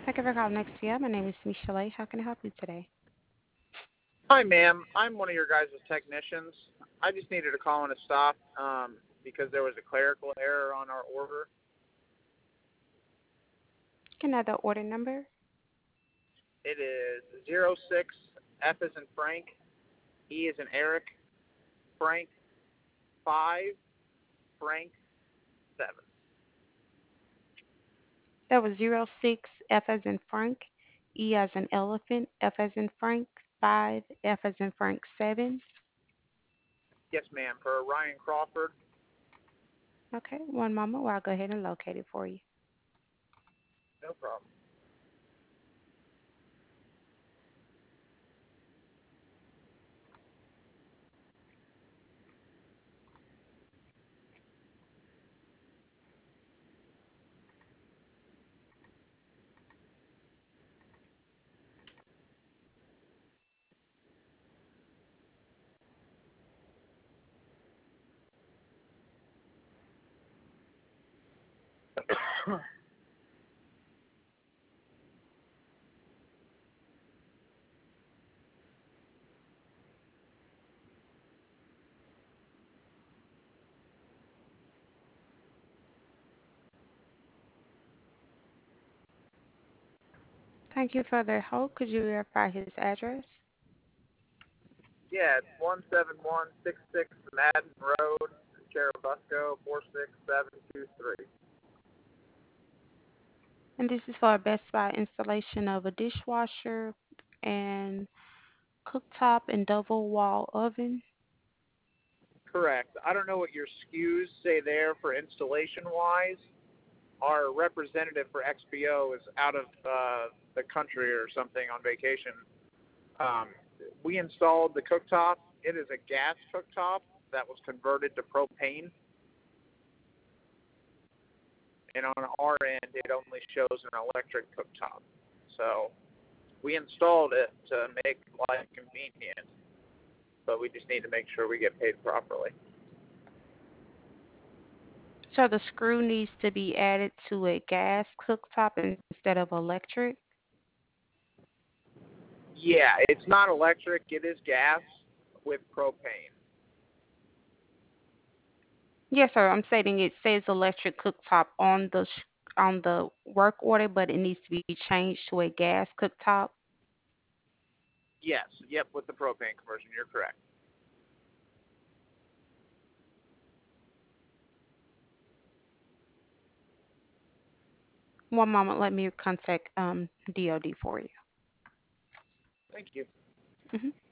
Thank you for calling XTM. My name is Michelle. How can I help you today? Hi, ma'am. I'm one of your guys' technicians. I just needed to call in a stop because there was a clerical error on our order. Can I have the order number? It is 06 F as in Frank, E as in Eric, Frank 5, Frank 7. That was 06 F as in Frank, E as in elephant, F as in Frank, 5, F as in Frank, 7. Yes, ma'am. For Ryan Crawford. Okay, one moment while I go ahead and locate it for you. No problem. Thank you for the hold. Could you verify his address? Yeah, it's 17166 Madden Road, Cherubusco 46723. And this is for a Best Buy installation of a dishwasher and cooktop and double wall oven. Correct. I don't know what your SKUs say there for installation wise. Our representative for XPO is out of the country or something on vacation. Um, we installed the cooktop. It is a gas cooktop that was converted to propane, and on our end, it only shows an electric cooktop. So we installed it to make life convenient, but we just need to make sure we get paid properly. So the screw needs to be added to a gas cooktop instead of electric. Yeah, it's not electric. It is gas with propane. Yes, sir. I'm stating it says electric cooktop on on the work order, but it needs to be changed to a gas cooktop. Yes, yep, with the propane conversion, you're correct. One moment, let me contact DOD for you. Thank you. Hmm